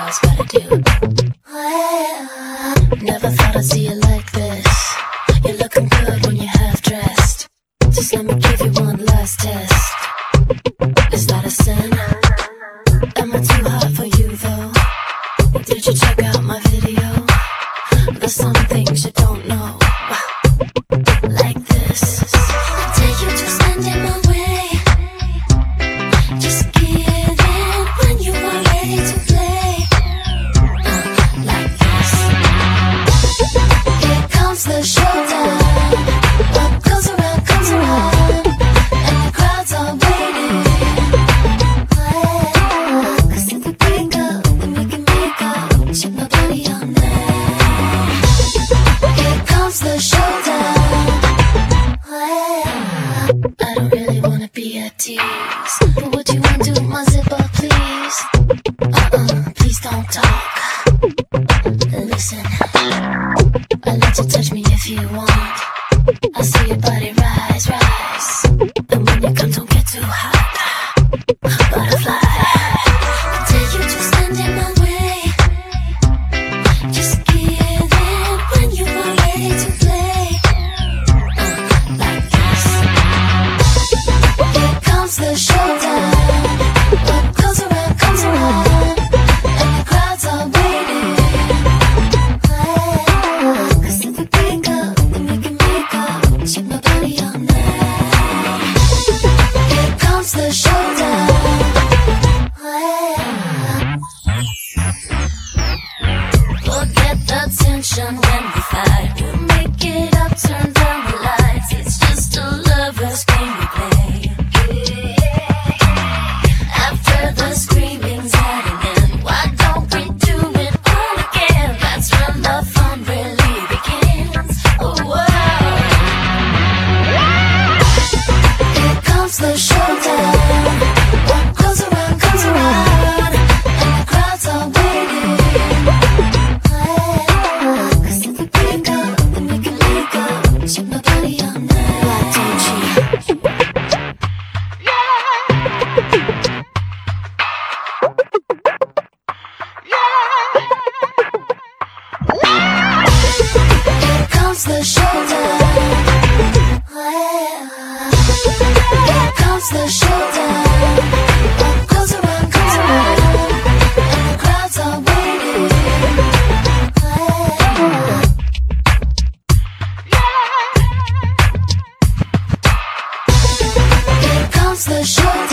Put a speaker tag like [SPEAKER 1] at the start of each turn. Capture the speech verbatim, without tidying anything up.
[SPEAKER 1] girls gotta do. Never thought I'd see you like this. You're looking good when you're half dressed. Just let me give you one last test. Is that a sin? Am I too hot for you though? Did you check out my video? There's some things you don't know. Like this. I dare you to stand in my way. Just give in when you are ready to play. Uh, like this. Here comes the showdown. What goes around comes around, and the crowds are waiting. Cause if we break up, then we can make up. Ship my body on there. Here comes the showdown. I don't really wanna be a tease, but would you undo my zipper, please? Uh-uh, please don't talk. Listen, I let you touch me if you want. I see your body rise, rise, and when you come, don't get too hot. Butterfly, I dare you to stand in my way. Just give in when you are ready to play. Uh, like this. Here comes the showdown. What goes around comes around, and the crowds are waiting. Cause if we break up, then we can make up. Shake my body all night. Here comes the showdown. Forget the tension when we fight. We'll make it up, turn down the lights. It's just a lover's game we play. After the screaming's at an end, why don't we do it all again? That's when the fun really begins. Oh, wow. Here comes the showdown. What goes around comes around, and the crowds are waiting. Cause if we break up, then we can make up. Shake my body all night. Why don't you? Here comes the showdown. Here comes the showdown. What goes around comes around, and the crowds are waiting. Here comes the showdown.